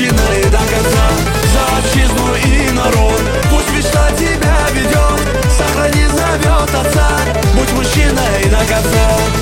мужчиной до конца. За отчизну и народ, пусть мечта тебя ведет, сохрани, зовет отца. Будь мужчиной до конца.